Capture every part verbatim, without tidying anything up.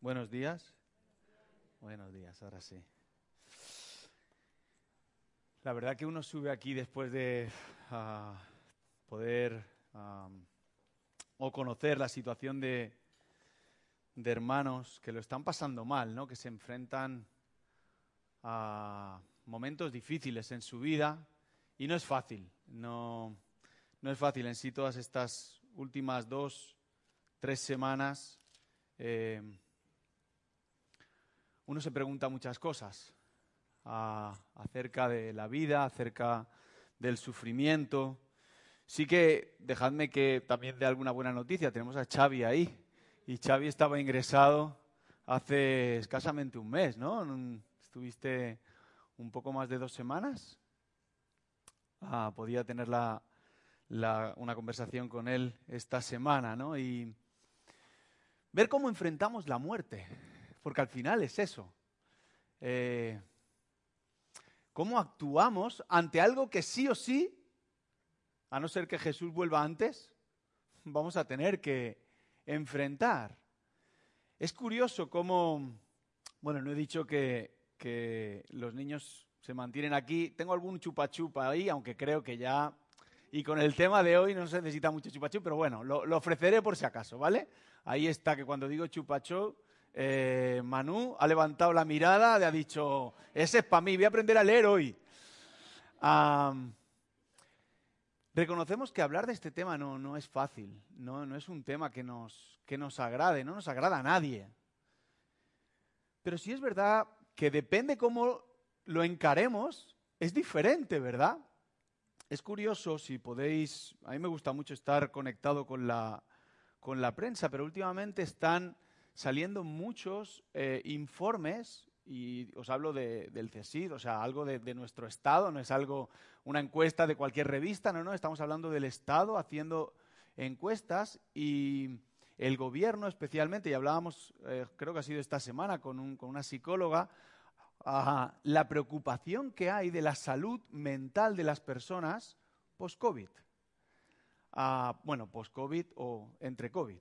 Buenos días. Buenos días, ahora sí. La verdad que uno sube aquí después de uh, poder um, o conocer la situación de, de hermanos que lo están pasando mal, ¿no? Que se enfrentan a momentos difíciles en su vida y no es fácil, no, no es fácil en sí todas estas últimas dos, tres semanas. Eh, uno se pregunta muchas cosas uh, acerca de la vida, acerca del sufrimiento. Sí que dejadme que también dé alguna buena noticia. Tenemos a Xavi ahí y Xavi estaba ingresado hace escasamente un mes, ¿no? Estuviste un poco más de dos semanas. Ah, podía tener la, la, una conversación con él esta semana, ¿no? Y ver cómo enfrentamos la muerte, porque al final es eso. Eh, cómo actuamos ante algo que sí o sí, a no ser que Jesús vuelva antes, vamos a tener que enfrentar. Es curioso cómo, bueno, no he dicho que, que los niños se mantienen aquí. Tengo algún chupa chupa ahí, aunque creo que ya, y con el tema de hoy no se necesita mucho chupa chup, pero bueno, lo, lo ofreceré por si acaso, ¿vale? Ahí está, que cuando digo chupa chup, eh, Manu ha levantado la mirada, le ha dicho, ese es para mí, voy a aprender a leer hoy. Um, Reconocemos que hablar de este tema no, no es fácil, no, no es un tema que nos, que nos agrade, no nos agrada a nadie. Pero sí es verdad que depende cómo lo encaremos, es diferente, ¿verdad? Es curioso, si podéis, a mí me gusta mucho estar conectado con la, con la prensa, pero últimamente están saliendo muchos eh, informes, y os hablo de, del CSIC, o sea, algo de, de nuestro Estado, no es algo, una encuesta de cualquier revista, no, no, estamos hablando del Estado haciendo encuestas y el gobierno especialmente, y hablábamos, eh, creo que ha sido esta semana con, un, con una psicóloga, uh, la preocupación que hay de la salud mental de las personas post-COVID. Uh, bueno, post-COVID o entre COVID.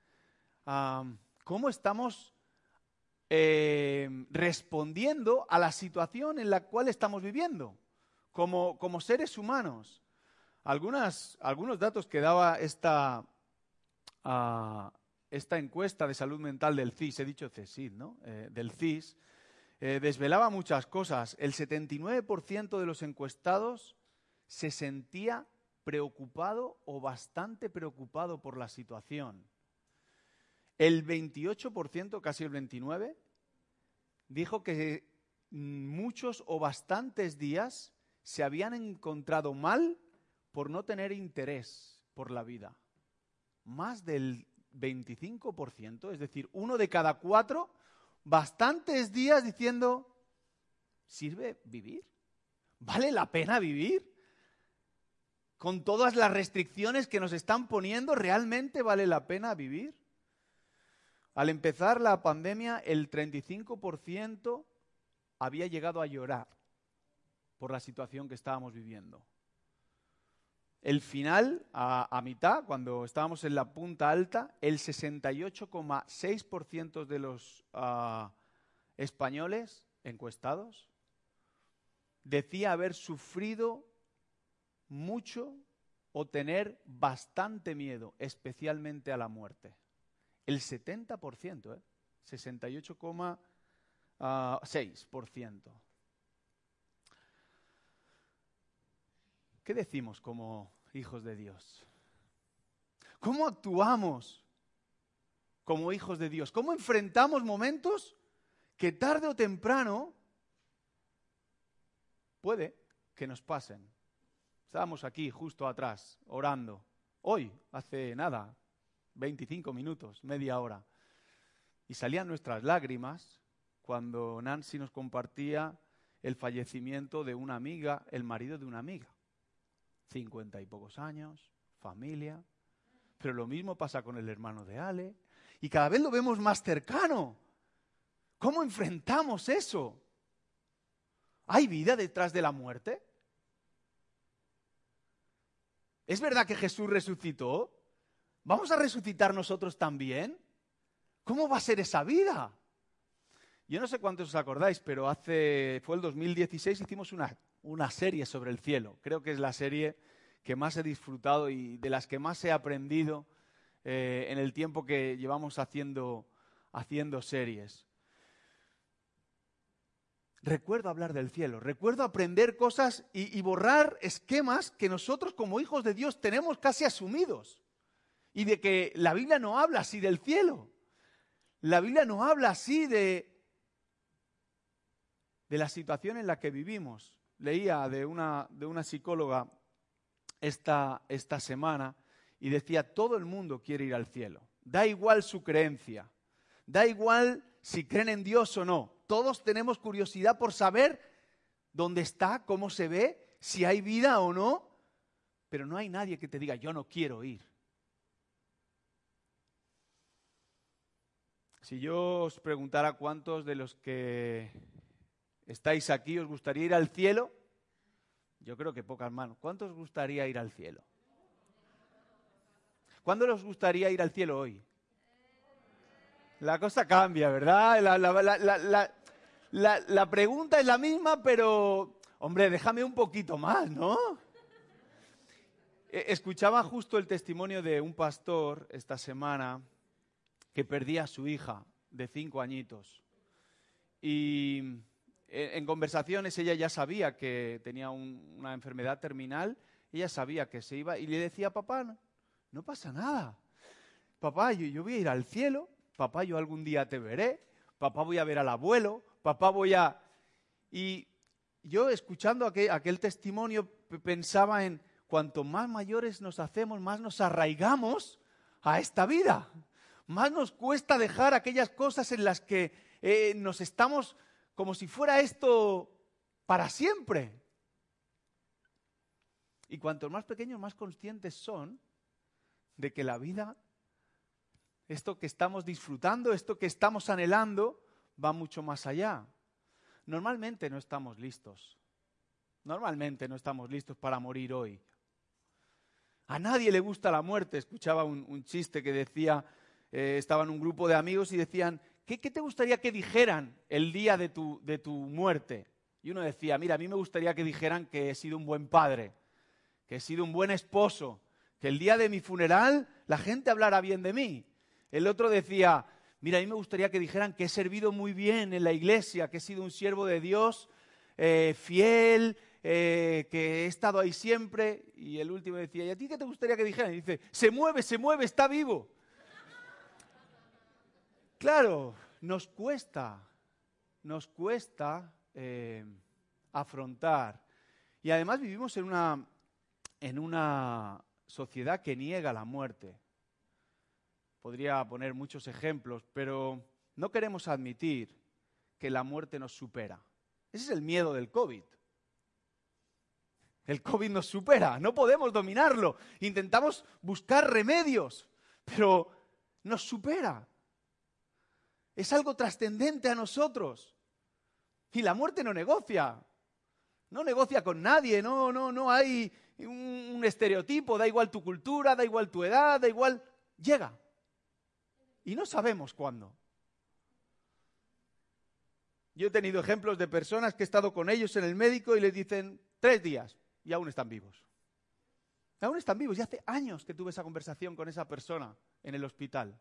Uh, ¿Cómo estamos eh, respondiendo a la situación en la cual estamos viviendo como, como seres humanos? Algunas, algunos datos que daba esta, uh, esta encuesta de salud mental del C I S, he dicho CSIC, ¿no? Eh, del C I S, eh, desvelaba muchas cosas. El setenta y nueve por ciento de los encuestados se sentía preocupado o bastante preocupado por la situación. El veintiocho por ciento, casi el veintinueve por ciento, dijo que muchos o bastantes días se habían encontrado mal por no tener interés por la vida. Más del veinticinco por ciento, es decir, uno de cada cuatro, bastantes días diciendo, ¿sirve vivir? ¿Vale la pena vivir? Con todas las restricciones que nos están poniendo, ¿realmente vale la pena vivir? Al empezar la pandemia, el treinta y cinco por ciento había llegado a llorar por la situación que estábamos viviendo. El final, a, a mitad, cuando estábamos en la punta alta, el sesenta y ocho coma seis por ciento de los uh, españoles encuestados decía haber sufrido mucho o tener bastante miedo, especialmente a la muerte. El setenta por ciento, ¿eh? sesenta y ocho coma seis por ciento. ¿Qué decimos como hijos de Dios? ¿Cómo actuamos como hijos de Dios? ¿Cómo enfrentamos momentos que tarde o temprano puede que nos pasen? Estábamos aquí justo atrás, orando. Hoy, hace nada, veinticinco minutos, media hora. Y salían nuestras lágrimas cuando Nancy nos compartía el fallecimiento de una amiga, el marido de una amiga. Cincuenta y pocos años, familia. Pero lo mismo pasa con el hermano de Ale. Y cada vez lo vemos más cercano. ¿Cómo enfrentamos eso? ¿Hay vida detrás de la muerte? ¿Es verdad que Jesús resucitó? ¿Vamos a resucitar nosotros también? ¿Cómo va a ser esa vida? Yo no sé cuántos os acordáis, pero hace, fue el dos mil dieciséis, hicimos una, una serie sobre el cielo. Creo que es la serie que más he disfrutado y de las que más he aprendido eh, en el tiempo que llevamos haciendo, haciendo series. Recuerdo hablar del cielo, recuerdo aprender cosas y, y borrar esquemas que nosotros como hijos de Dios tenemos casi asumidos. Y de que la Biblia no habla así del cielo. La Biblia no habla así de, de la situación en la que vivimos. Leía de una, de una psicóloga esta, esta semana y decía, todo el mundo quiere ir al cielo. Da igual su creencia, da igual si creen en Dios o no. Todos tenemos curiosidad por saber dónde está, cómo se ve, si hay vida o no, pero no hay nadie que te diga, yo no quiero ir. Si yo os preguntara cuántos de los que estáis aquí os gustaría ir al cielo, yo creo que pocas manos. ¿Cuántos os gustaría ir al cielo? ¿Cuándo os gustaría ir al cielo hoy? La cosa cambia, ¿verdad? La, la, la, la, la, la, la pregunta es la misma, pero, hombre, déjame un poquito más, ¿no? Escuchaba justo el testimonio de un pastor esta semana que perdía a su hija de cinco añitos. Y en conversaciones ella ya sabía que tenía un, una enfermedad terminal, ella sabía que se iba y le decía, papá, no, no pasa nada. Papá, yo, yo voy a ir al cielo, papá, yo algún día te veré, papá, voy a ver al abuelo, papá, voy a... Y yo escuchando aquel, aquel testimonio pensaba en cuanto más mayores nos hacemos, más nos arraigamos a esta vida. Más nos cuesta dejar aquellas cosas en las que eh, nos estamos como si fuera esto para siempre. Y cuantos más pequeños, más conscientes son de que la vida, esto que estamos disfrutando, esto que estamos anhelando, va mucho más allá. Normalmente no estamos listos. Normalmente no estamos listos para morir hoy. A nadie le gusta la muerte. Escuchaba un, un chiste que decía... Eh, estaban un grupo de amigos y decían, ¿qué, qué te gustaría que dijeran el día de tu, de tu muerte? Y uno decía, mira, a mí me gustaría que dijeran que he sido un buen padre, que he sido un buen esposo, que el día de mi funeral la gente hablara bien de mí. El otro decía, mira, a mí me gustaría que dijeran que he servido muy bien en la iglesia, que he sido un siervo de Dios, eh, fiel, eh, que he estado ahí siempre. Y el último decía, ¿y a ti qué te gustaría que dijeran? Y dice, se mueve, se mueve, está vivo. Claro, nos cuesta, nos cuesta eh, afrontar. Y además vivimos en una, en una sociedad que niega la muerte. Podría poner muchos ejemplos, pero no queremos admitir que la muerte nos supera. Ese es el miedo del COVID. El COVID nos supera, no podemos dominarlo. Intentamos buscar remedios, pero nos supera. Es algo trascendente a nosotros. Y la muerte no negocia. No negocia con nadie. No, no, no hay un, un estereotipo. Da igual tu cultura, da igual tu edad, da igual. Llega. Y no sabemos cuándo. Yo he tenido ejemplos de personas que he estado con ellos en el médico y les dicen tres días y aún están vivos. Aún están vivos. Y hace años que tuve esa conversación con esa persona en el hospital.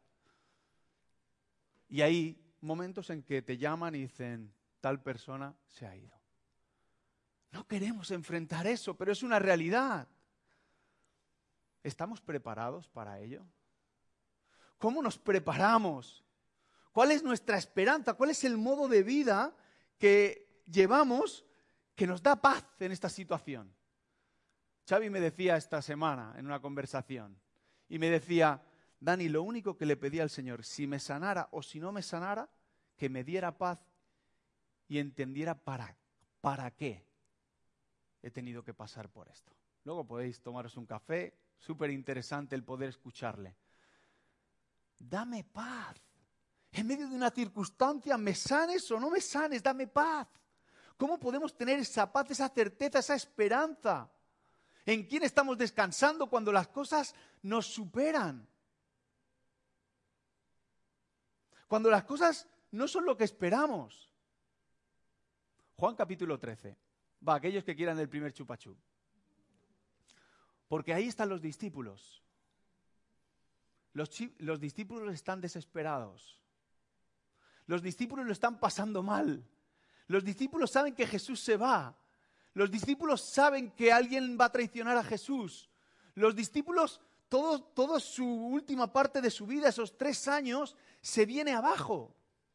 Y hay momentos en que te llaman y dicen, tal persona se ha ido. No queremos enfrentar eso, pero es una realidad. ¿Estamos preparados para ello? ¿Cómo nos preparamos? ¿Cuál es nuestra esperanza? ¿Cuál es el modo de vida que llevamos que nos da paz en esta situación? Xavi me decía esta semana en una conversación, y me decía, Dani, lo único que le pedí al Señor, si me sanara o si no me sanara, que me diera paz y entendiera para, para qué he tenido que pasar por esto. Luego podéis tomaros un café, súper interesante el poder escucharle. Dame paz. En medio de una circunstancia, me sanes o no me sanes, dame paz. ¿Cómo podemos tener esa paz, esa certeza, esa esperanza? ¿En quién estamos descansando cuando las cosas nos superan? Cuando las cosas no son lo que esperamos. Juan capítulo trece. Va, aquellos que quieran el primer chupachú. Porque ahí están los discípulos. Los, chi- los discípulos están desesperados. Los discípulos lo están pasando mal. Los discípulos saben que Jesús se va. Los discípulos saben que alguien va a traicionar a Jesús. Los discípulos, todo, toda su última parte de su vida, esos tres años, se viene abajo.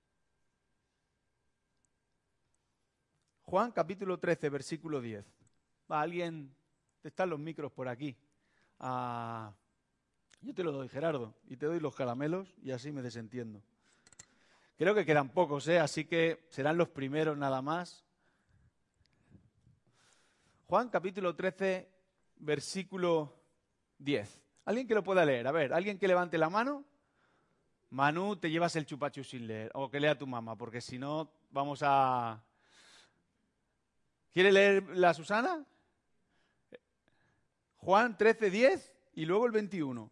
Juan capítulo trece, versículo diez. Va, alguien, están los micros por aquí. Ah, yo te lo doy, Gerardo, y te doy los caramelos y así me desentiendo. Creo que quedan pocos, ¿eh? Así que serán los primeros nada más. Juan capítulo trece, versículo diez. ¿Alguien que lo pueda leer? A ver, ¿alguien que levante la mano? Manu, te llevas el chupachú sin leer. O que lea tu mamá, porque si no vamos a... ¿Quiere leer la Susana? Juan trece, diez y luego el veintiuno.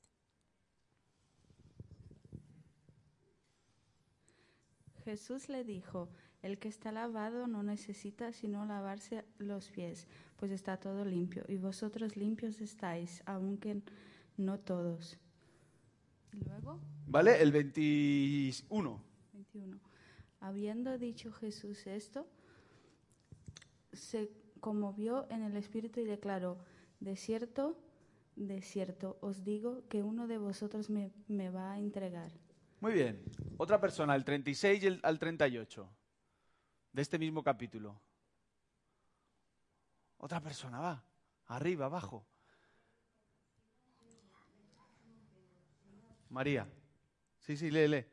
Jesús le dijo, el que está lavado no necesita sino lavarse los pies, pues está todo limpio, y vosotros limpios estáis, aunque no todos. Y luego, ¿Vale? El veintiuno. veintiuno. Habiendo dicho Jesús esto, se conmovió en el espíritu y declaró, de cierto, de cierto, os digo que uno de vosotros me, me va a entregar. Muy bien. Otra persona, el treinta y seis y el, al treinta y ocho. De este mismo capítulo. Otra persona, va. Arriba, abajo. María. Sí, sí, lee, lee.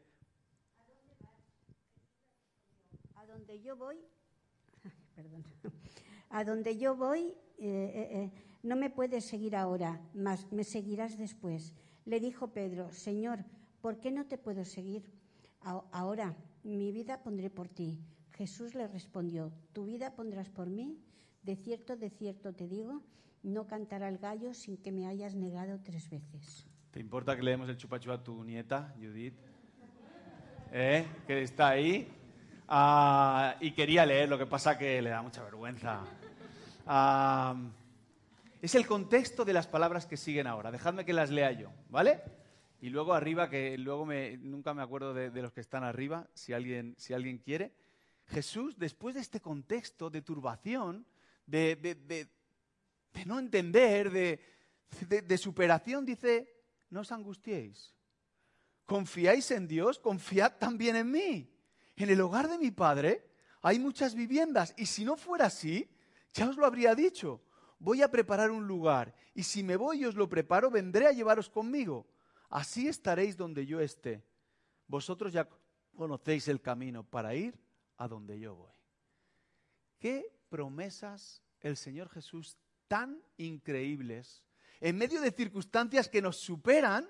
A donde yo voy, perdón, a donde yo voy, eh, eh, eh, no me puedes seguir ahora, mas me seguirás después. Le dijo Pedro, Señor, ¿por qué no te puedo seguir? A- ahora, mi vida pondré por ti. Jesús le respondió, ¿tu vida pondrás por mí? De cierto, de cierto te digo, no cantará el gallo sin que me hayas negado tres veces. ¿Te importa que leemos el chupachú a tu nieta, Judith? ¿Eh? Que está ahí. Ah, y quería leer, lo que pasa que le da mucha vergüenza. Ah, es el contexto de las palabras que siguen ahora. Dejadme que las lea yo, ¿vale? Y luego arriba, que luego me, nunca me acuerdo de, de los que están arriba, si alguien, si alguien quiere. Jesús, después de este contexto de turbación, de, de, de, de no entender, de, de, de superación, dice, no os angustiéis. ¿Confiáis en Dios? Confiad también en mí. En el hogar de mi Padre hay muchas viviendas y si no fuera así, ya os lo habría dicho. Voy a preparar un lugar y si me voy y os lo preparo, vendré a llevaros conmigo. Así estaréis donde yo esté. Vosotros ya conocéis el camino para ir a donde yo voy. ¿Qué promesas el Señor Jesús tan increíbles, en medio de circunstancias que nos superan,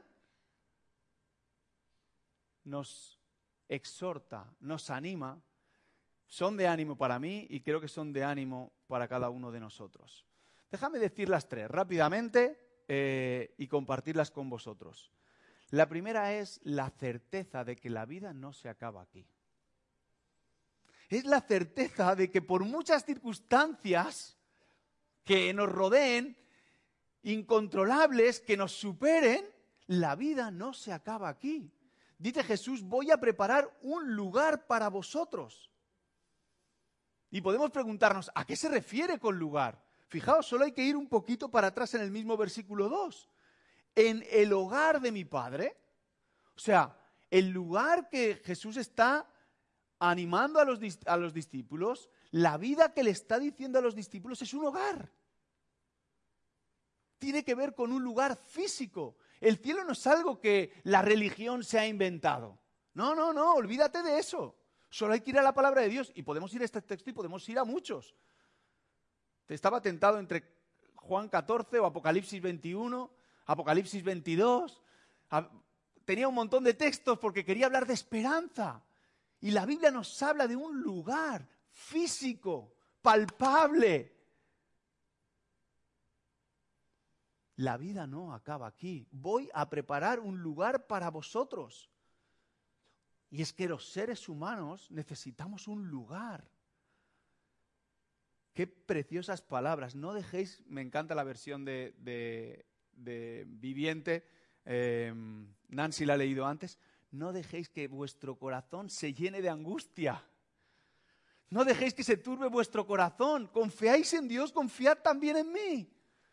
nos exhorta, nos anima, son de ánimo para mí y creo que son de ánimo para cada uno de nosotros. Déjame decir las tres rápidamente eh, y compartirlas con vosotros. La primera es la certeza de que la vida no se acaba aquí. Es la certeza de que por muchas circunstancias que nos rodeen, incontrolables, que nos superen, la vida no se acaba aquí. Dice Jesús, voy a preparar un lugar para vosotros. Y podemos preguntarnos, ¿a qué se refiere con lugar? Fijaos, solo hay que ir un poquito para atrás en el mismo versículo dos. En el hogar de mi Padre, o sea, el lugar que Jesús está animando a los, a los discípulos, la vida que le está diciendo a los discípulos es un hogar. Tiene que ver con un lugar físico. El cielo no es algo que la religión se ha inventado. No, no, no, olvídate de eso. Solo hay que ir a la palabra de Dios y podemos ir a este texto y podemos ir a muchos. Te estaba tentado entre Juan catorce o Apocalipsis veintiuno, Apocalipsis veintidós. Tenía un montón de textos porque quería hablar de esperanza. Y la Biblia nos habla de un lugar físico, palpable. La vida no acaba aquí. Voy a preparar un lugar para vosotros. Y es que los seres humanos necesitamos un lugar. Qué preciosas palabras. No dejéis, me encanta la versión de, de, de Viviente, eh, Nancy la ha leído antes, no dejéis que vuestro corazón se llene de angustia. No dejéis que se turbe vuestro corazón. Confiáis en Dios, confiad también en mí.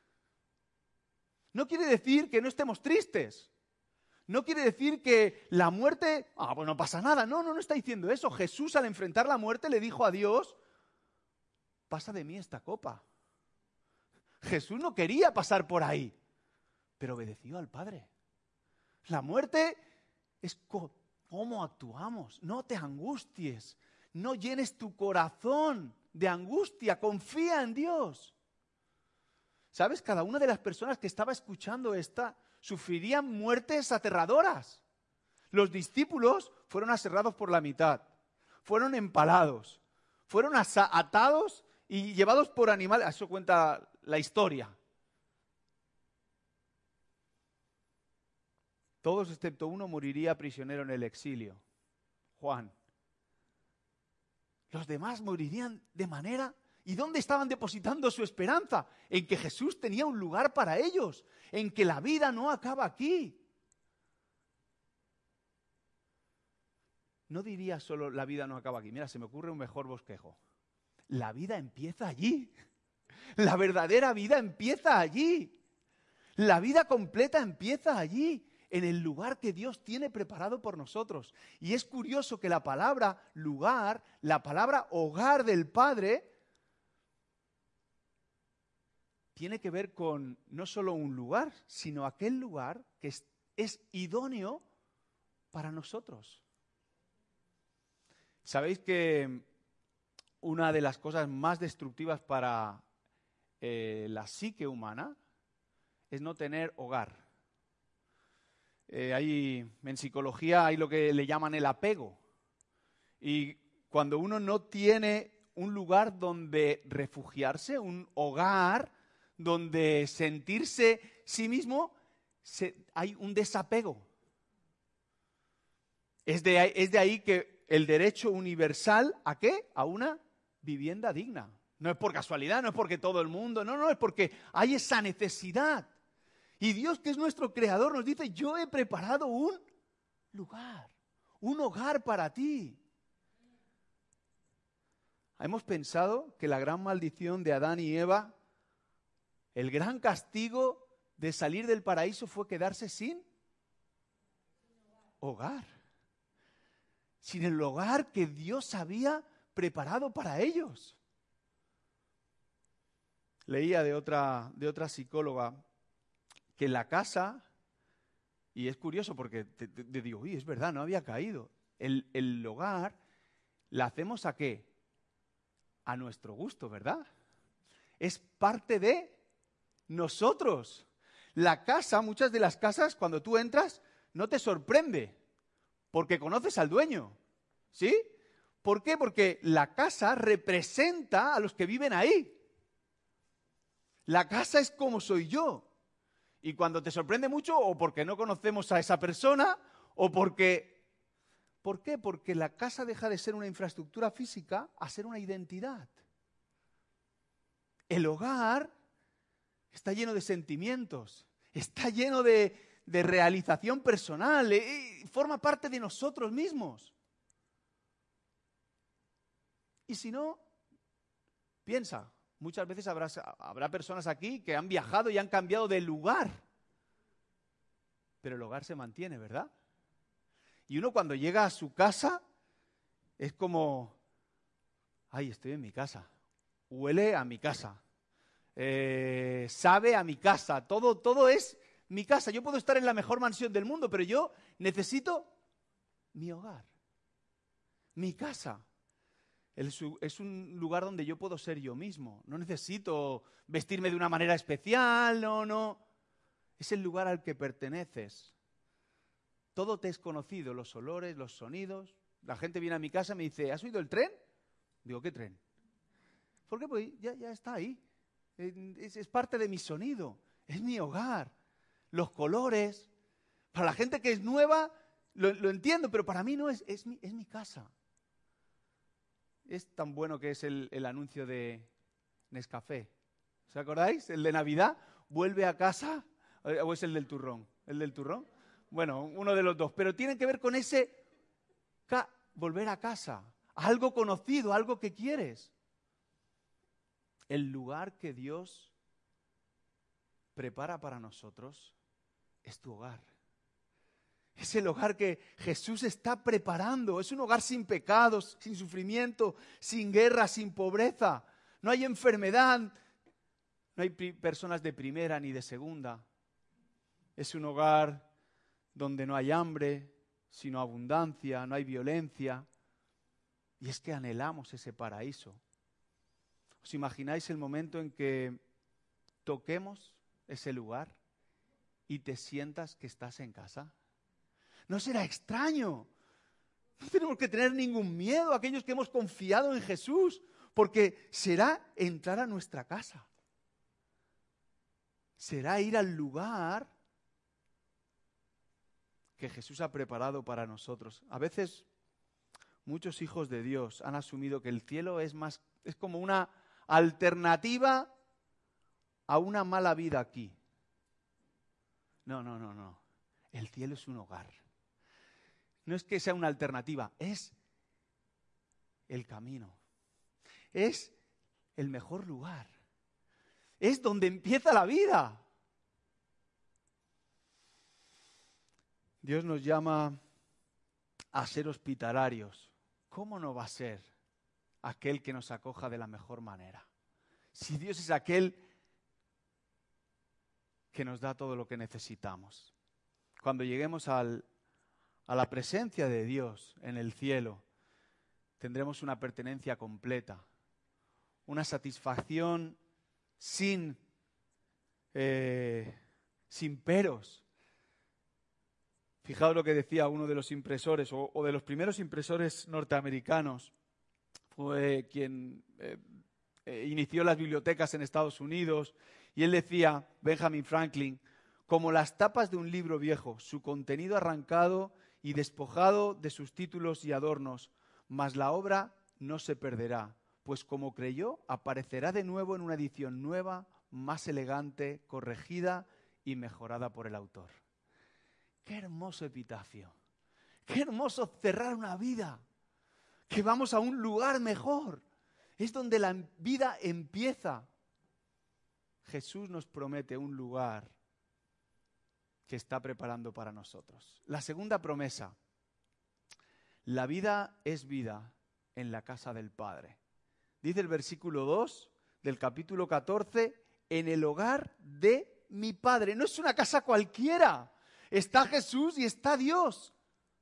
No quiere decir que no estemos tristes. No quiere decir que la muerte, ah, pues no pasa nada. No, no, no está diciendo eso. Jesús, al enfrentar la muerte, le dijo a Dios, pasa de mí esta copa. Jesús no quería pasar por ahí, pero obedeció al Padre. La muerte es co- cómo actuamos. No te angusties. No llenes tu corazón de angustia. Confía en Dios. ¿Sabes? Cada una de las personas que estaba escuchando esta sufrirían muertes aterradoras. Los discípulos fueron aserrados por la mitad. Fueron empalados. Fueron asa- atados y llevados por animales. Eso cuenta la historia. Todos excepto uno moriría prisionero en el exilio. Juan. Los demás morirían de manera... ¿Y dónde estaban depositando su esperanza? En que Jesús tenía un lugar para ellos. En que la vida no acaba aquí. No diría solo la vida no acaba aquí. Mira, se me ocurre un mejor bosquejo. La vida empieza allí. La verdadera vida empieza allí. La vida completa empieza allí, en el lugar que Dios tiene preparado por nosotros. Y es curioso que la palabra lugar, la palabra hogar del Padre, tiene que ver con no solo un lugar, sino aquel lugar que es, es idóneo para nosotros. ¿Sabéis que una de las cosas más destructivas para eh, la psique humana es no tener hogar? Eh, hay, en psicología hay lo que le llaman el apego. Y cuando uno no tiene un lugar donde refugiarse, un hogar donde sentirse sí mismo, se, hay un desapego. Es de, ahí, es de ahí que el derecho universal, ¿a qué? A una vivienda digna. No es por casualidad, no es porque todo el mundo, no, no, es porque hay esa necesidad. Y Dios, que es nuestro creador, nos dice, yo he preparado un lugar, un hogar para ti. Hemos pensado que la gran maldición de Adán y Eva, el gran castigo de salir del paraíso fue quedarse sin hogar. Sin el hogar que Dios había preparado para ellos. Leía de otra, de otra psicóloga que en la casa, y es curioso porque te, te, te digo, uy, es verdad, no había caído. El, el hogar, ¿la hacemos a qué? A nuestro gusto, ¿verdad? Es parte de nosotros. La casa, muchas de las casas, cuando tú entras, no te sorprende, porque conoces al dueño, ¿sí? ¿Por qué? Porque la casa representa a los que viven ahí. La casa es como soy yo. Y cuando te sorprende mucho, o porque no conocemos a esa persona, o porque... ¿Por qué? Porque la casa deja de ser una infraestructura física a ser una identidad. El hogar está lleno de sentimientos, está lleno de, de realización personal, eh, forma parte de nosotros mismos. Y si no, piensa, muchas veces habrá, habrá personas aquí que han viajado y han cambiado de lugar, pero el hogar se mantiene, ¿verdad? Y uno cuando llega a su casa es como, ay, estoy en mi casa, huele a mi casa. Eh, sabe a mi casa, todo, todo es mi casa. Yo puedo estar en la mejor mansión del mundo, pero yo necesito mi hogar, mi casa. Es un lugar donde yo puedo ser yo mismo. No necesito vestirme de una manera especial, no, no. Es el lugar al que perteneces. Todo te es conocido, los olores, los sonidos. La gente viene a mi casa y me dice, ¿has oído el tren? Digo, ¿qué tren? ¿Por qué? Pues ya, ya está ahí. Es, es parte de mi sonido, es mi hogar. Los colores, para la gente que es nueva, lo, lo entiendo, pero para mí no es, es mi, es mi casa. Es tan bueno que es el, el anuncio de Nescafé. ¿Os acordáis? El de Navidad, vuelve a casa, o es el del turrón. ¿El del turrón? Bueno, uno de los dos. Pero tiene que ver con ese ca- volver a casa, algo conocido, algo que quieres. El lugar que Dios prepara para nosotros es tu hogar. Es el hogar que Jesús está preparando. Es un hogar sin pecados, sin sufrimiento, sin guerra, sin pobreza. No hay enfermedad, no hay pri- personas de primera ni de segunda. Es un hogar donde no hay hambre, sino abundancia, no hay violencia. Y es que anhelamos ese paraíso. ¿Os imagináis el momento en que toquemos ese lugar y te sientas que estás en casa? ¿No será extraño? No tenemos que tener ningún miedo, aquellos que hemos confiado en Jesús, porque será entrar a nuestra casa. Será ir al lugar que Jesús ha preparado para nosotros. A veces muchos hijos de Dios han asumido que el cielo es más, es como una alternativa a una mala vida aquí. No, no, no, no. El cielo es un hogar. No es que sea una alternativa, es el camino. Es el mejor lugar. Es donde empieza la vida. Dios nos llama a ser hospitalarios. ¿Cómo no va a ser aquel que nos acoja de la mejor manera? Si Dios es aquel que nos da todo lo que necesitamos. Cuando lleguemos al, a la presencia de Dios en el cielo, tendremos una pertenencia completa, una satisfacción sin, eh, sin peros. Fijaos lo que decía uno de los impresores, o, o de los primeros impresores norteamericanos, fue quien eh, eh, inició las bibliotecas en Estados Unidos, y él decía, Benjamin Franklin, como las tapas de un libro viejo, su contenido arrancado y despojado de sus títulos y adornos, mas la obra no se perderá, pues como creyó, aparecerá de nuevo en una edición nueva, más elegante, corregida y mejorada por el autor. ¡Qué hermoso epitafio! ¡Qué hermoso cerrar una vida! Que vamos a un lugar mejor. Es donde la vida empieza. Jesús nos promete un lugar que está preparando para nosotros. La segunda promesa. La vida es vida en la casa del Padre. Dice el versículo dos del capítulo catorce, en el hogar de mi Padre. No es una casa cualquiera. Está Jesús y está Dios.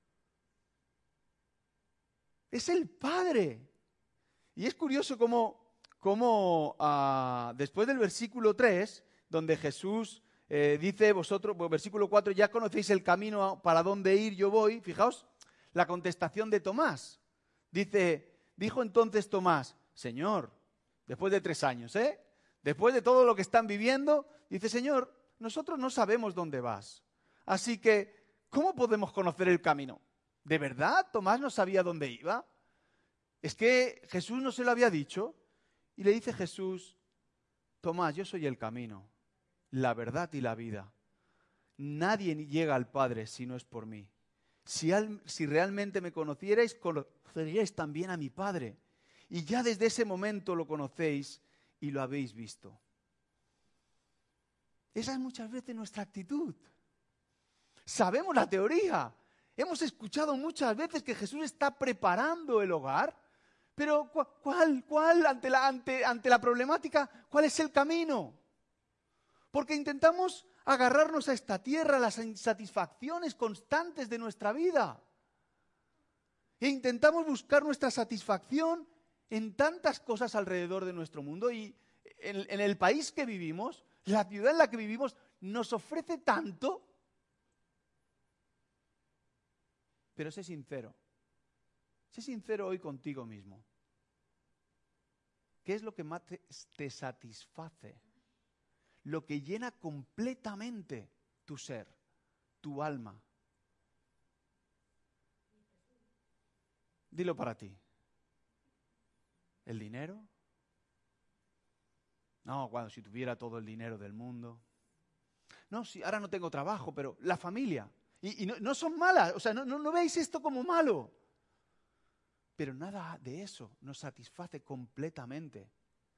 Es el Padre. Y es curioso cómo, cómo uh, después del versículo tres, donde Jesús eh, dice, vosotros, pues, versículo cuatro, ya conocéis el camino para dónde ir, yo voy. Fijaos la contestación de Tomás. Dice, dijo entonces Tomás, Señor, después de tres años, ¿eh? Después de todo lo que están viviendo, dice, Señor, nosotros no sabemos dónde vas. Así que, ¿cómo podemos conocer el camino? ¿De verdad Tomás no sabía dónde iba? Es que Jesús no se lo había dicho. Y le dice Jesús, Tomás, yo soy el camino, la verdad y la vida. Nadie llega al Padre si no es por mí. Si, al, si realmente me conocierais, conoceríais también a mi Padre. Y ya desde ese momento lo conocéis y lo habéis visto. Esa es muchas veces nuestra actitud. Sabemos la teoría. Hemos escuchado muchas veces que Jesús está preparando el hogar. Pero ¿cuál, cuál ante la, ante, ante la problemática, cuál es el camino? Porque intentamos agarrarnos a esta tierra, a las insatisfacciones constantes de nuestra vida. E intentamos buscar nuestra satisfacción en tantas cosas alrededor de nuestro mundo. Y en, en el país que vivimos, la ciudad en la que vivimos, nos ofrece tanto. Pero sé sincero. Sé sincero hoy contigo mismo. ¿Qué es lo que más te, te satisface? Lo que llena completamente tu ser, tu alma. Dilo para ti. ¿El dinero? No, cuando si tuviera todo el dinero del mundo. No, si ahora no tengo trabajo, pero la familia. Y, y no, no son malas, o sea, no, no, no veis esto como malo. Pero nada de eso nos satisface completamente.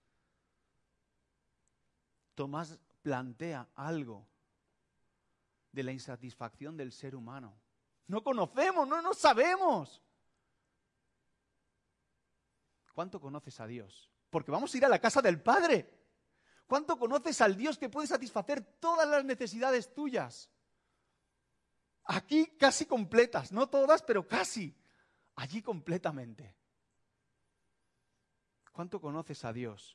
Tomás plantea algo de la insatisfacción del ser humano. No conocemos, no, no sabemos. ¿Cuánto conoces a Dios? Porque vamos a ir a la casa del Padre. ¿Cuánto conoces al Dios que puede satisfacer todas las necesidades tuyas? Aquí casi completas, no todas, pero casi. Allí completamente. ¿Cuánto conoces a Dios?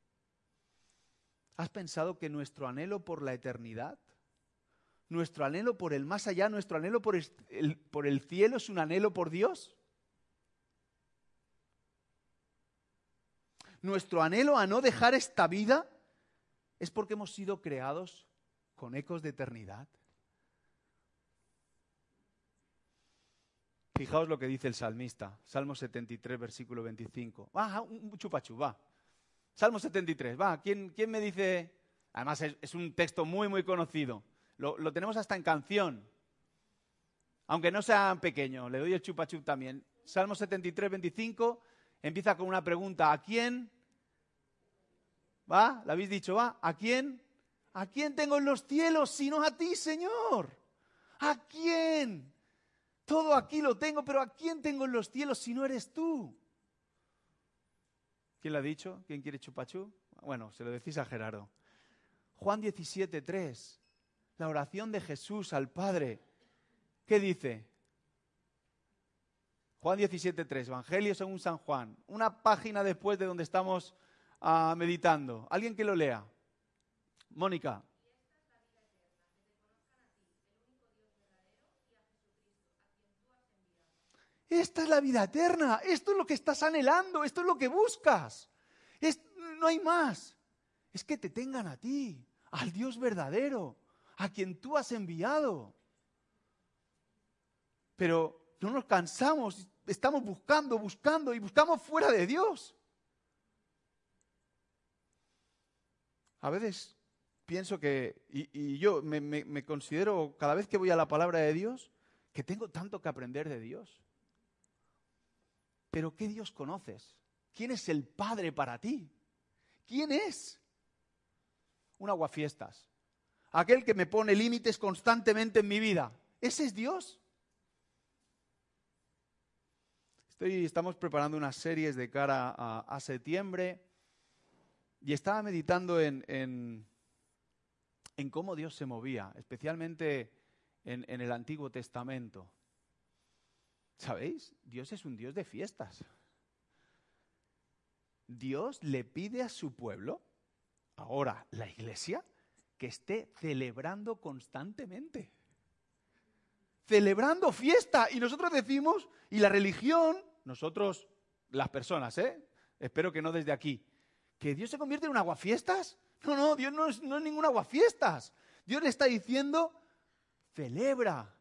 ¿Has pensado que nuestro anhelo por la eternidad, nuestro anhelo por el más allá, nuestro anhelo por el, por el cielo es un anhelo por Dios? Nuestro anhelo a no dejar esta vida es porque hemos sido creados con ecos de eternidad. Fijaos lo que dice el salmista, Salmo setenta y tres, versículo veinticinco. Va, un chupachú, va. Salmo setenta y tres, va. ¿Quién, quién me dice? Además es, es un texto muy, muy conocido. Lo, lo tenemos hasta en canción. Aunque no sea pequeño, le doy el chupachú también. Salmo setenta y tres, veinticinco, empieza con una pregunta. ¿A quién? ¿Va? ¿La habéis dicho? ¿Va? ¿A quién? ¿A quién tengo en los cielos sino a ti, Señor? ¿A quién? Todo aquí lo tengo, pero ¿a quién tengo en los cielos si no eres tú? ¿Quién lo ha dicho? ¿Quién quiere chupachú? Bueno, se lo decís a Gerardo. Juan diecisiete, tres, la oración de Jesús al Padre. ¿Qué dice? Juan diecisiete, tres, Evangelio según San Juan. Una página después de donde estamos uh, meditando. ¿Alguien que lo lea? Mónica. Esta es la vida eterna, esto es lo que estás anhelando, esto es lo que buscas. Es, no hay más. Es que te tengan a ti, al Dios verdadero, a quien tú has enviado. Pero no nos cansamos, estamos buscando, buscando y buscamos fuera de Dios. A veces pienso que, y, y yo me, me, me considero cada vez que voy a la palabra de Dios, que tengo tanto que aprender de Dios. Pero ¿qué Dios conoces? ¿Quién es el Padre para ti? ¿Quién es? Un aguafiestas. Aquel que me pone límites constantemente en mi vida. ¿Ese es Dios? Estoy, estamos preparando unas series de cara a, a septiembre y estaba meditando en, en, en cómo Dios se movía, especialmente en, en el Antiguo Testamento. ¿Sabéis? Dios es un Dios de fiestas. Dios le pide a su pueblo, ahora la iglesia, que esté celebrando constantemente. Celebrando fiesta. Y nosotros decimos, y la religión, nosotros, las personas, ¿eh? Espero que no desde aquí, que Dios se convierte en un aguafiestas. No, no, Dios no es, no es ningún aguafiestas. Dios le está diciendo, celebra.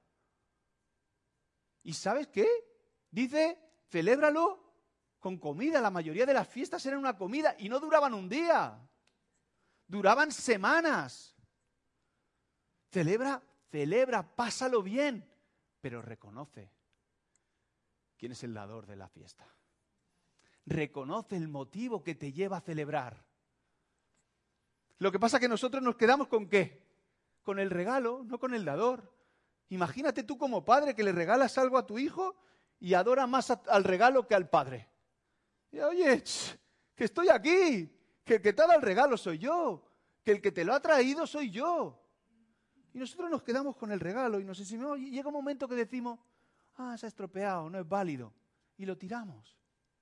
¿Y sabes qué? Dice, celébralo con comida. La mayoría de las fiestas eran una comida y no duraban un día. Duraban semanas. Celebra, celebra, pásalo bien, pero reconoce quién es el dador de la fiesta. Reconoce el motivo que te lleva a celebrar. Lo que pasa es que nosotros nos quedamos ¿con qué? Con el regalo, no con el dador. Imagínate tú como padre que le regalas algo a tu hijo y adora más a, al regalo que al padre. Y, oye, ch, que estoy aquí, que el que te ha dado el regalo soy yo, que el que te lo ha traído soy yo. Y nosotros nos quedamos con el regalo y nos decimos, y llega un momento que decimos, ah, se ha estropeado, no es válido, y lo tiramos.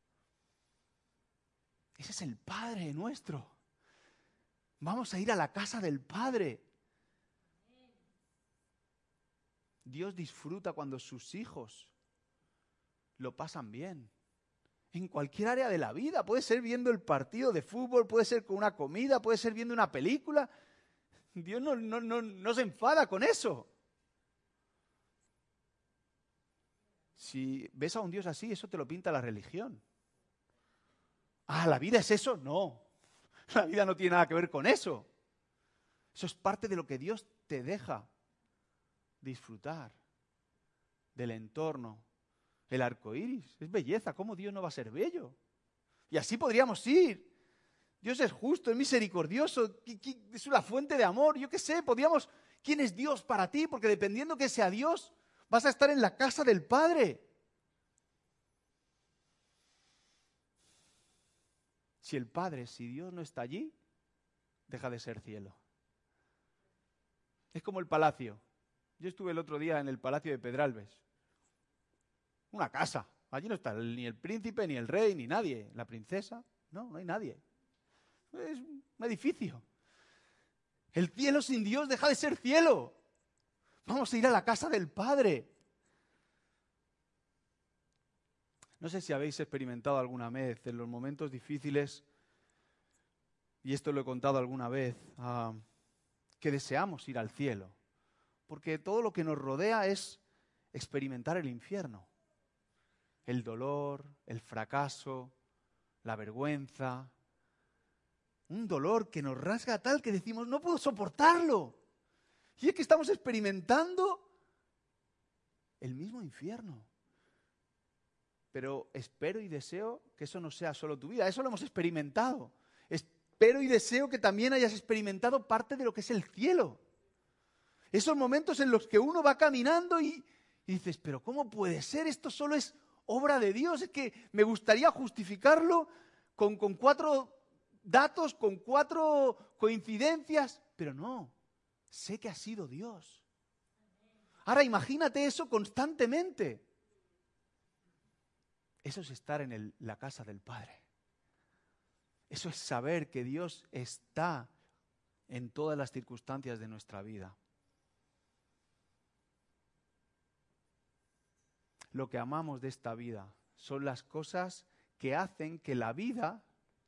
Ese es el Padre nuestro. Vamos a ir a la casa del Padre. Dios disfruta cuando sus hijos lo pasan bien. En cualquier área de la vida. Puede ser viendo el partido de fútbol, puede ser con una comida, puede ser viendo una película. Dios no, no, no, no se enfada con eso. Si ves a un Dios así, eso te lo pinta la religión. Ah, ¿la vida es eso? No. La vida no tiene nada que ver con eso. Eso es parte de lo que Dios te deja disfrutar del entorno. El arco iris es belleza. ¿Cómo Dios no va a ser bello? Y así podríamos ir. Dios es justo, es misericordioso, es una fuente de amor. Yo qué sé, podríamos... ¿Quién es Dios para ti? Porque dependiendo que sea Dios, vas a estar en la casa del Padre. Si el Padre, si Dios no está allí, deja de ser cielo. Es como el palacio. Yo estuve el otro día en el palacio de Pedralbes. Una casa. Allí no está ni el príncipe, ni el rey, ni nadie. La princesa. No, no hay nadie. Es un edificio. El cielo sin Dios deja de ser cielo. Vamos a ir a la casa del Padre. No sé si habéis experimentado alguna vez en los momentos difíciles, y esto lo he contado alguna vez, uh, que deseamos ir al cielo. Porque todo lo que nos rodea es experimentar el infierno. El dolor, el fracaso, la vergüenza. Un dolor que nos rasga tal que decimos, no puedo soportarlo. Y es que estamos experimentando el mismo infierno. Pero espero y deseo que eso no sea solo tu vida. Eso lo hemos experimentado. Espero y deseo que también hayas experimentado parte de lo que es el cielo. Esos momentos en los que uno va caminando y, y dices, pero ¿cómo puede ser? Esto solo es obra de Dios. Es que me gustaría justificarlo con, con cuatro datos, con cuatro coincidencias, pero no, sé que ha sido Dios. Ahora imagínate eso constantemente. Eso es estar en el, la casa del Padre. Eso es saber que Dios está en todas las circunstancias de nuestra vida. Lo que amamos de esta vida son las cosas que hacen que la vida,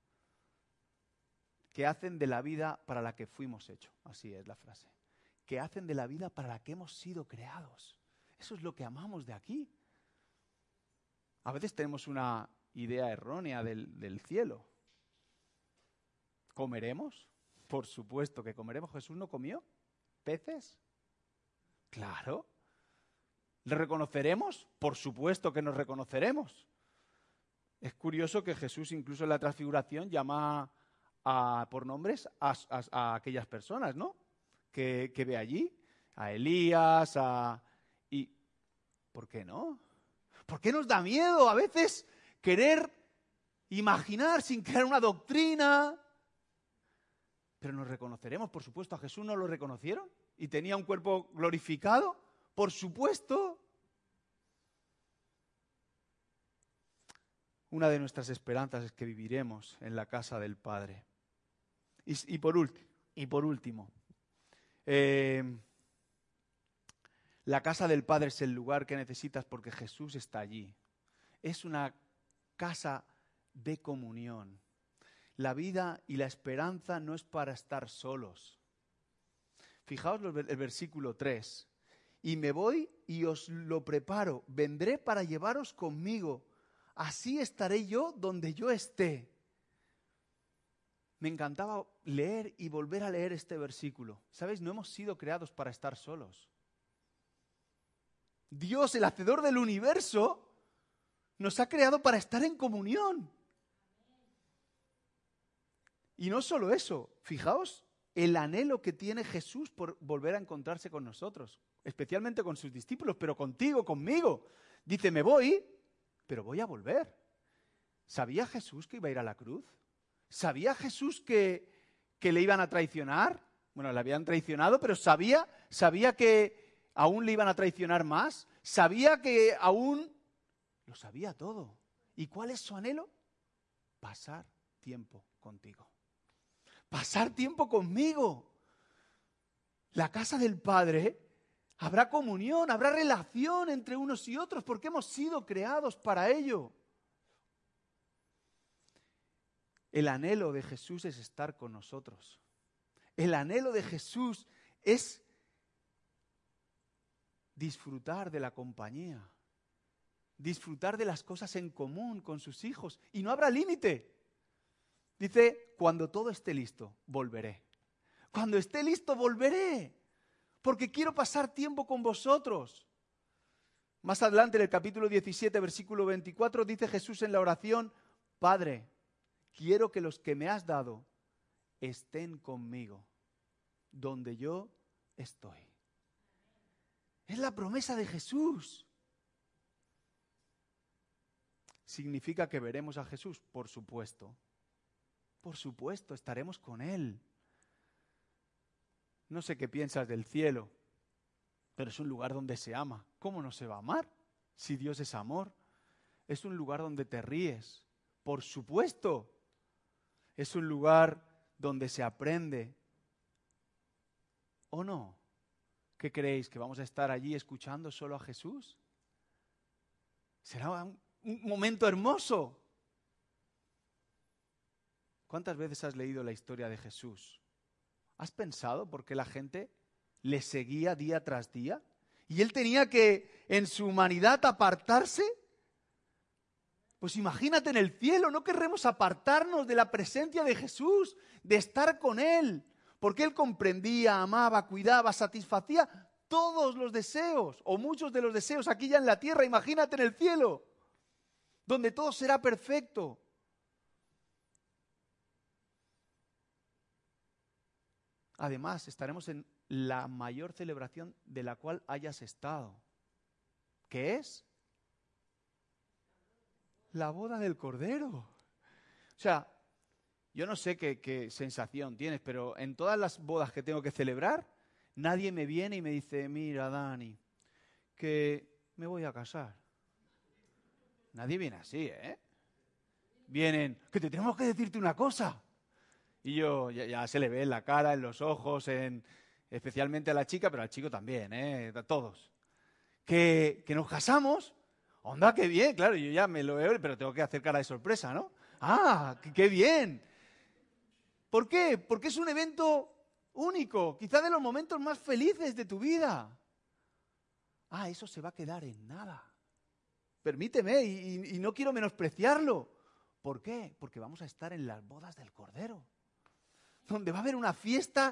que hacen de la vida para la que fuimos hechos. Así es la frase. Que hacen de la vida para la que hemos sido creados. Eso es lo que amamos de aquí. A veces tenemos una idea errónea del, del cielo. ¿Comeremos? Por supuesto que comeremos. ¿Jesús no comió peces? Claro. ¿Le reconoceremos? Por supuesto que nos reconoceremos. Es curioso que Jesús incluso en la transfiguración llama a, por nombres a, a, a aquellas personas, ¿no? Que, que ve allí, a Elías, a... ¿Y por qué no? ¿Por qué nos da miedo a veces querer imaginar sin crear una doctrina? Pero nos reconoceremos, por supuesto. ¿A Jesús no lo reconocieron? ¿Y tenía un cuerpo glorificado? Por supuesto. Una de nuestras esperanzas es que viviremos en la casa del Padre. Y, y, por, ulti, y por último, eh, la casa del Padre es el lugar que necesitas porque Jesús está allí. Es una casa de comunión. La vida y la esperanza no es para estar solos. Fijaos el versículo tres. Y me voy y os lo preparo. Vendré para llevaros conmigo. Así estaré yo donde yo esté. Me encantaba leer y volver a leer este versículo. ¿Sabéis? No hemos sido creados para estar solos. Dios, el hacedor del universo, nos ha creado para estar en comunión. Y no solo eso, fijaos el anhelo que tiene Jesús por volver a encontrarse con nosotros, especialmente con sus discípulos, pero contigo, conmigo. Dice, me voy, pero voy a volver. ¿Sabía Jesús que iba a ir a la cruz? ¿Sabía Jesús que, que le iban a traicionar? Bueno, le habían traicionado, pero sabía, sabía que aún le iban a traicionar más. Sabía que aún... Lo sabía todo. ¿Y cuál es su anhelo? Pasar tiempo contigo. Pasar tiempo conmigo. La casa del Padre, habrá comunión, habrá relación entre unos y otros, porque hemos sido creados para ello. El anhelo de Jesús es estar con nosotros. El anhelo de Jesús es disfrutar de la compañía. disfrutar de las cosas en común con sus hijos. Y no habrá límite. Dice, cuando todo esté listo, volveré. Cuando esté listo, volveré. Porque quiero pasar tiempo con vosotros. Más adelante, en el capítulo diecisiete, versículo veinticuatro, dice Jesús en la oración, Padre, quiero que los que me has dado estén conmigo, donde yo estoy. Es la promesa de Jesús. ¿Significa que veremos a Jesús? Por supuesto. Por supuesto, estaremos con Él. No sé qué piensas del cielo, pero es un lugar donde se ama. ¿Cómo no se va a amar si Dios es amor? Es un lugar donde te ríes. Por supuesto. Es un lugar donde se aprende. ¿O no? ¿Qué creéis? ¿Que vamos a estar allí escuchando solo a Jesús? Será un, un momento hermoso. ¿Cuántas veces has leído la historia de Jesús? ¿Has pensado por qué la gente le seguía día tras día? ¿Y él tenía que, en su humanidad, apartarse? Pues imagínate en el cielo, no querremos apartarnos de la presencia de Jesús, de estar con Él, porque Él comprendía, amaba, cuidaba, satisfacía todos los deseos, o muchos de los deseos aquí ya en la tierra. Imagínate en el cielo, donde todo será perfecto. Además, estaremos en la mayor celebración de la cual hayas estado. ¿Qué es? La boda del Cordero. O sea, yo no sé qué, qué sensación tienes, pero en todas las bodas que tengo que celebrar, nadie me viene y me dice, mira, Dani, que me voy a casar. Nadie viene así, ¿eh? Vienen, que te tenemos que decirte una cosa. Y yo, ya, ya se le ve en la cara, en los ojos, en, especialmente a la chica, pero al chico también, ¿eh? A todos. Que, que nos casamos. Onda, qué bien, claro, yo ya me lo veo, pero tengo que hacer cara de sorpresa, ¿no? ¡Ah, qué, qué bien! ¿Por qué? Porque es un evento único, quizá de los momentos más felices de tu vida. Ah, eso se va a quedar en nada. Permíteme, y, y no quiero menospreciarlo. ¿Por qué? Porque vamos a estar en las bodas del Cordero, donde va a haber una fiesta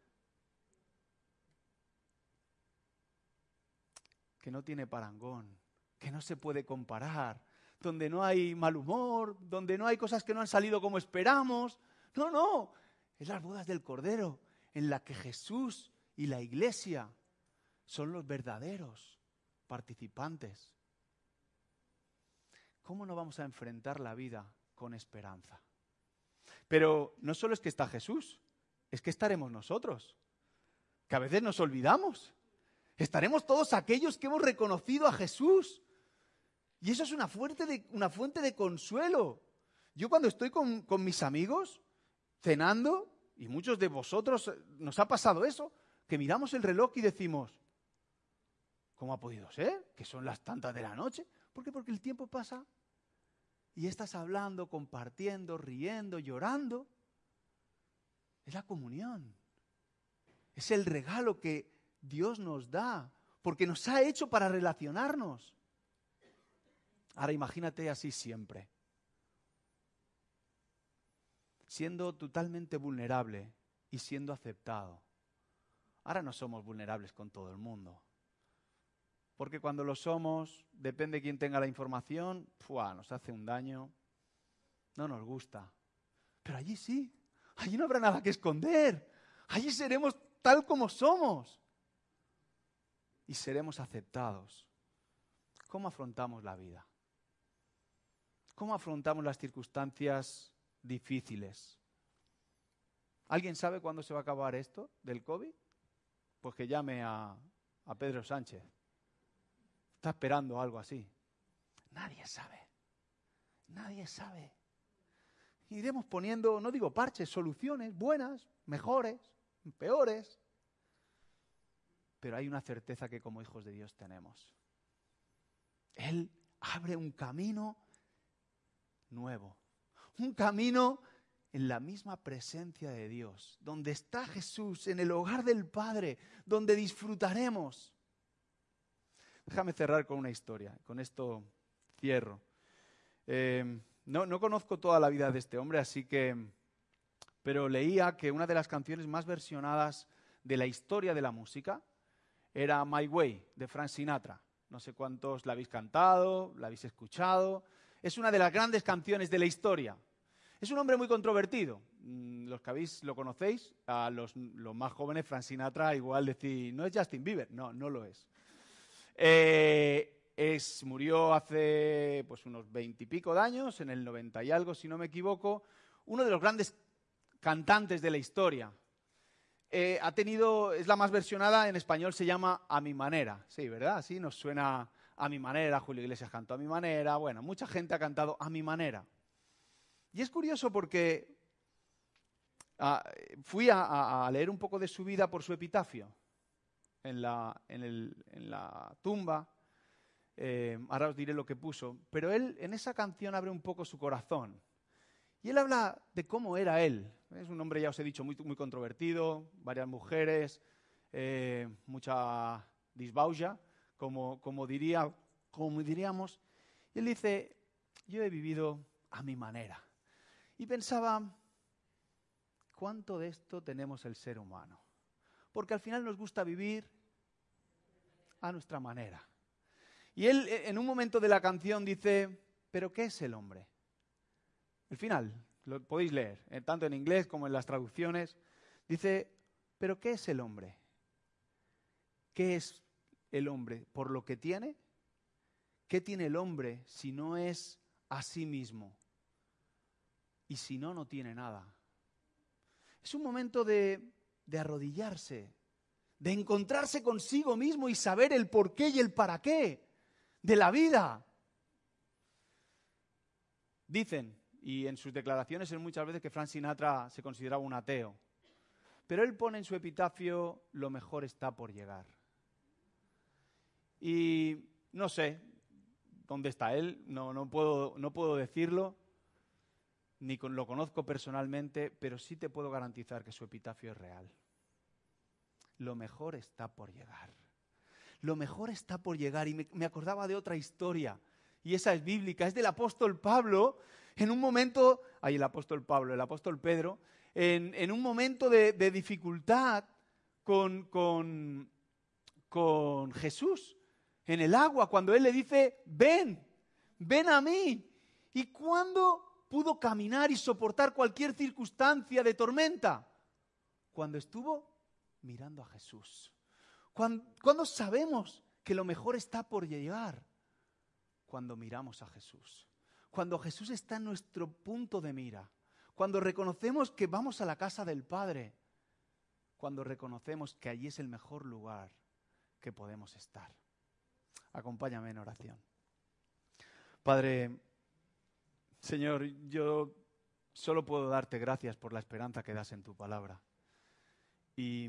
que no tiene parangón, que no se puede comparar, donde no hay mal humor, donde no hay cosas que no han salido como esperamos. No, no, es las bodas del Cordero, en la que Jesús y la Iglesia son los verdaderos participantes. ¿Cómo no vamos a enfrentar la vida con esperanza? Pero no solo es que está Jesús, es que estaremos nosotros, que a veces nos olvidamos. Estaremos todos aquellos que hemos reconocido a Jesús. Y eso es una fuente de, una fuente de consuelo. Yo cuando estoy con, con mis amigos, cenando, y muchos de vosotros nos ha pasado eso, que miramos el reloj y decimos, ¿cómo ha podido ser? Que son las tantas de la noche. ¿Por qué? Porque el tiempo pasa y estás hablando, compartiendo, riendo, llorando. Es la comunión. Es el regalo que Dios nos da, porque nos ha hecho para relacionarnos. Ahora imagínate así siempre, siendo totalmente vulnerable y siendo aceptado. Ahora no somos vulnerables con todo el mundo, porque cuando lo somos, depende de quién tenga la información, ¡fua!, nos hace un daño, no nos gusta. Pero allí sí, allí no habrá nada que esconder, allí seremos tal como somos y seremos aceptados. ¿Cómo afrontamos la vida? ¿Cómo afrontamos las circunstancias difíciles? ¿Alguien sabe cuándo se va a acabar esto del COVID? Pues que llame a, a Pedro Sánchez. Está esperando algo así. Nadie sabe. Nadie sabe. Iremos poniendo, no digo parches, soluciones buenas, mejores, peores. Pero hay una certeza que como hijos de Dios tenemos. Él abre un camino nuevo. Un camino en la misma presencia de Dios, donde está Jesús, en el hogar del Padre, donde disfrutaremos. Déjame cerrar con una historia. Con esto cierro. Eh, no, no conozco toda la vida de este hombre, así que... Pero leía que una de las canciones más versionadas de la historia de la música era My Way, de Frank Sinatra. No sé cuántos la habéis cantado, la habéis escuchado. Es una de las grandes canciones de la historia. Es un hombre muy controvertido. Los que habéis, lo conocéis, a los, los más jóvenes, Frank Sinatra, igual decís, ¿no es Justin Bieber? No, no lo es. Eh, es murió hace pues, unos veintipico de años, en el noventa y algo, si no me equivoco. Uno de los grandes cantantes de la historia. Eh, ha tenido, es la más versionada, en español se llama A mi manera. Sí, ¿verdad? Así nos suena A mi manera. Julio Iglesias cantó A mi manera. Bueno, mucha gente ha cantado A mi manera. Y es curioso porque uh, fui a, a leer un poco de su vida por su epitafio en la, en el, en la tumba. Eh, ahora os diré lo que puso. Pero él en esa canción abre un poco su corazón. Y él habla de cómo era él. Es un hombre, ya os he dicho, muy, muy controvertido, varias mujeres, eh, mucha disbauja, como, como, diría, como diríamos. Y él dice, yo he vivido a mi manera. Y pensaba, ¿cuánto de esto tenemos el ser humano? Porque al final nos gusta vivir a nuestra manera. Y él, en un momento de la canción, dice, ¿pero qué es el hombre? El final, lo podéis leer, eh, tanto en inglés como en las traducciones. Dice, ¿pero qué es el hombre? ¿Qué es el hombre? ¿Por lo que tiene? ¿Qué tiene el hombre si no es a sí mismo? Y si no, no tiene nada. Es un momento de, de arrodillarse, de encontrarse consigo mismo y saber el por qué y el para qué de la vida. Dicen, y en sus declaraciones es muchas veces que Frank Sinatra se consideraba un ateo. Pero él pone en su epitafio, lo mejor está por llegar. Y no sé dónde está él, no, no, puedo, no puedo decirlo, ni con, lo conozco personalmente, pero sí te puedo garantizar que su epitafio es real. Lo mejor está por llegar. Lo mejor está por llegar. Y me, me acordaba de otra historia, y esa es bíblica, es del apóstol Pablo. En un momento, ay, el apóstol Pablo, el apóstol Pedro, en, en un momento de, de dificultad con, con, con Jesús, en el agua, cuando él le dice, ven, ven a mí. ¿Y cuándo pudo caminar y soportar cualquier circunstancia de tormenta? Cuando estuvo mirando a Jesús. Cuando, cuando sabemos que lo mejor está por llegar, cuando miramos a Jesús. Cuando Jesús está en nuestro punto de mira, cuando reconocemos que vamos a la casa del Padre, cuando reconocemos que allí es el mejor lugar que podemos estar. Acompáñame en oración. Padre, Señor, yo solo puedo darte gracias por la esperanza que das en tu palabra y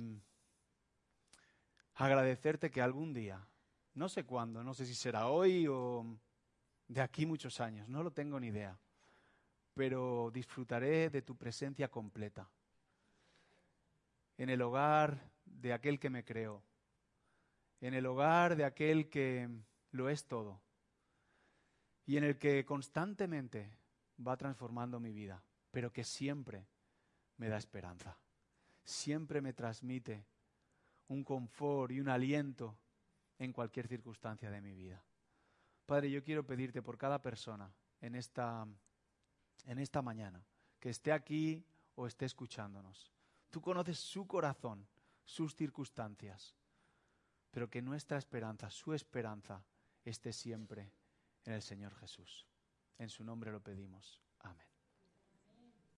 agradecerte que algún día, no sé cuándo, no sé si será hoy o de aquí muchos años, no lo tengo ni idea, pero disfrutaré de tu presencia completa en el hogar de aquel que me creó, en el hogar de aquel que lo es todo y en el que constantemente va transformando mi vida, pero que siempre me da esperanza, siempre me transmite un confort y un aliento en cualquier circunstancia de mi vida. Padre, yo quiero pedirte por cada persona en esta, en esta mañana, que esté aquí o esté escuchándonos. Tú conoces su corazón, sus circunstancias, pero que nuestra esperanza, su esperanza, esté siempre en el Señor Jesús. En su nombre lo pedimos. Amén.